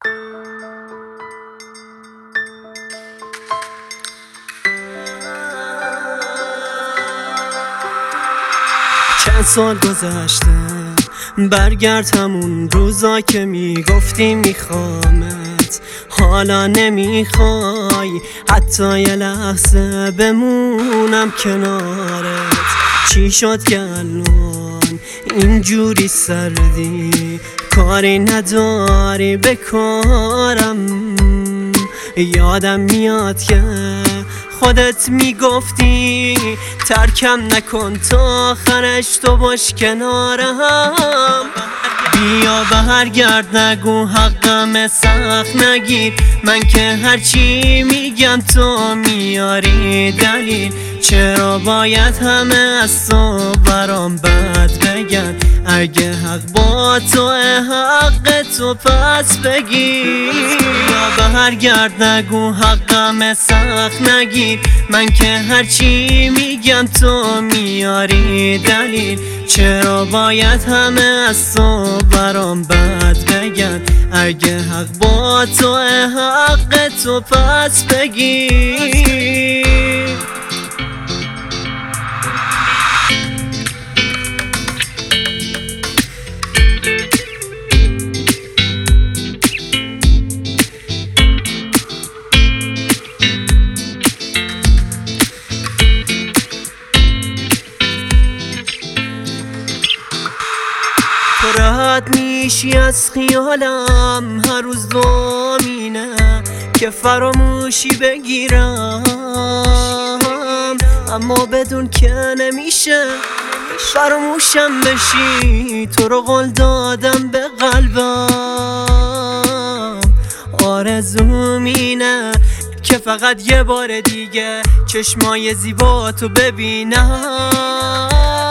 چند سال گذشته، برگرد همون روزا که میگفتی میخوامت. حالا نمیخوای حتی یه لحظه بمونم کنارت. چی شد که الان اینجوری سردی؟ کاری نداری به کارم؟ یادم میاد که خودت میگفتی ترکم نکن تا آخرش تو باش کنارم. بیا برگرد، نگو حقم سخت نگیر. من که هرچی میگم تو میاری دلیل. چرا باید همه از تو برام بد بگن؟ اگه حق با تو حق تو پس بگیر. یا برگرد، نگو حقم سخت نگیر. من که هرچی میگم تو میاری دلیل. چرا باید همه از تو برام بد بگن؟ اگه حق با تو حق تو پس بگیر. تو راحت میشی از خیالم، هر روز دومینه که فراموشی بگیرم. اما بدون که نمیشه فراموشم بشی. تو رو قول دادم به قلبم، آرزوم اینه که فقط یه بار دیگه چشمای زیبا تو ببینم.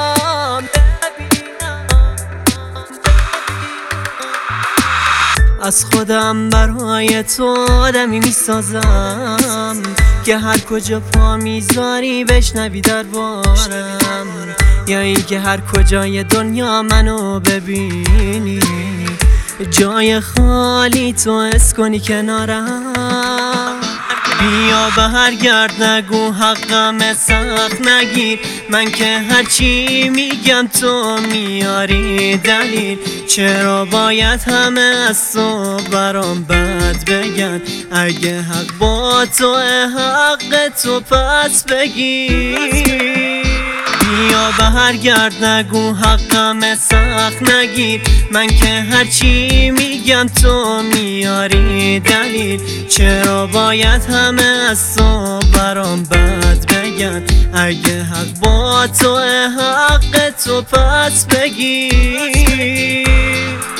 از خودم برای تو آدمی میسازم که هر کجا پا میذاری بشنوی دربارم. یا این که هر کجای دنیا منو ببینی جای خالی تو حس کنی کنارم. بیا برگرد، نگو حقم سخت نگیر. من که هرچی میگم تو میاری دلیل. چرا باید همه از تو برام بد بگن؟ اگه حق با تو حق تو پس بگیر. بیا برگرد، نگو حقم سخت نگیر. من که هرچی میگم تو میاری دلیل. چرا باید همه از تو برام بد بگن؟ اگه حق با تو حق تو پس بگیر.